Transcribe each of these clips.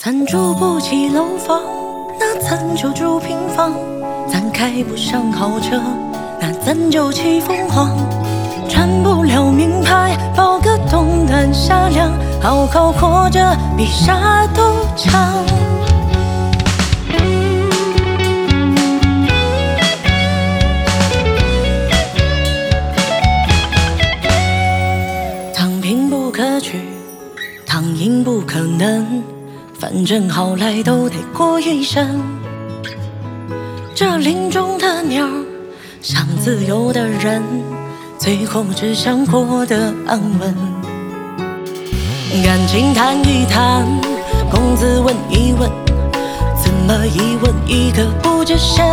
咱住不起楼房，那咱就住平房；咱开不上豪车，那咱就骑凤凰。穿不了名牌，包个冬暖夏凉，好好活着比啥都强。躺平不可取，躺赢不可能，反正好赖都得过一生。这林中的鸟，想自由的人，最后只想过得安稳。感情谈一谈，公子问一问，怎么一问一个不吱声？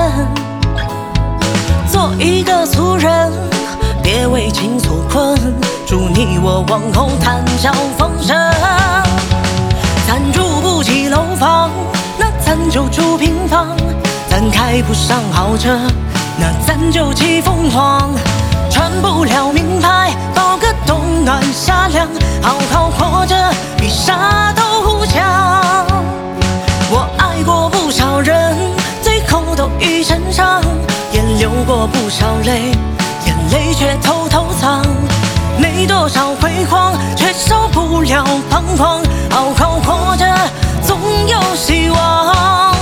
做一个俗人，别为情所困，祝你我往后谈笑风生。咱住不起楼房，那咱就住平房；咱开不上豪车，那咱就骑凤凰。穿不了名牌，包个冬暖夏凉，好好活着比啥都强。我爱过不少人，最后都一身伤，也流过不少泪，眼泪却偷偷藏。没多少辉煌，却少不了彷徨，好好活着总有希望。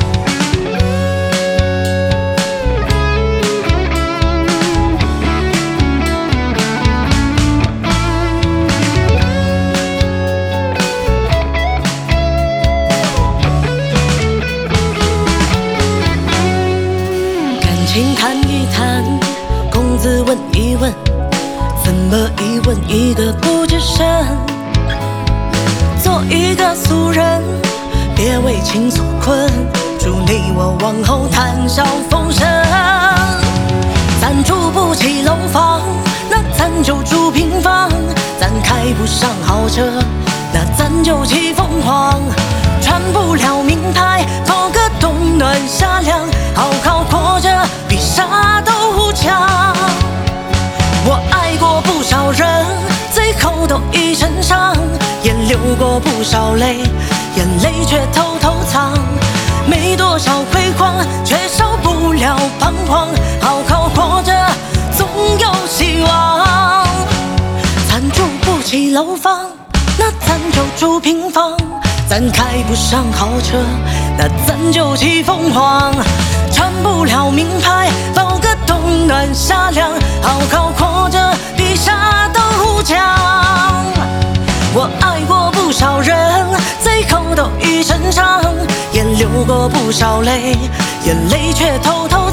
谈一谈，公子问一问，怎么一问一个不吱声？做一个俗人，别为情所困，祝你我往后谈笑风生。咱住不起楼房，那咱就住平房；咱开不上豪车，那咱就骑凤凰。穿不了名牌，包个冬暖夏凉，好好活着比啥都强。我爱过不少人，最后都一身伤，也流过不少泪，眼泪却偷偷藏。没多少辉煌，却少不了彷徨，好好活着总有希望。咱住不起楼房，那咱就住平房；咱开不上豪车，那咱就骑凤凰。穿不了名牌，包个冬暖夏凉，好好活着比啥都强。我爱过不少人，最后都一身伤，也流过不少泪，眼泪却偷偷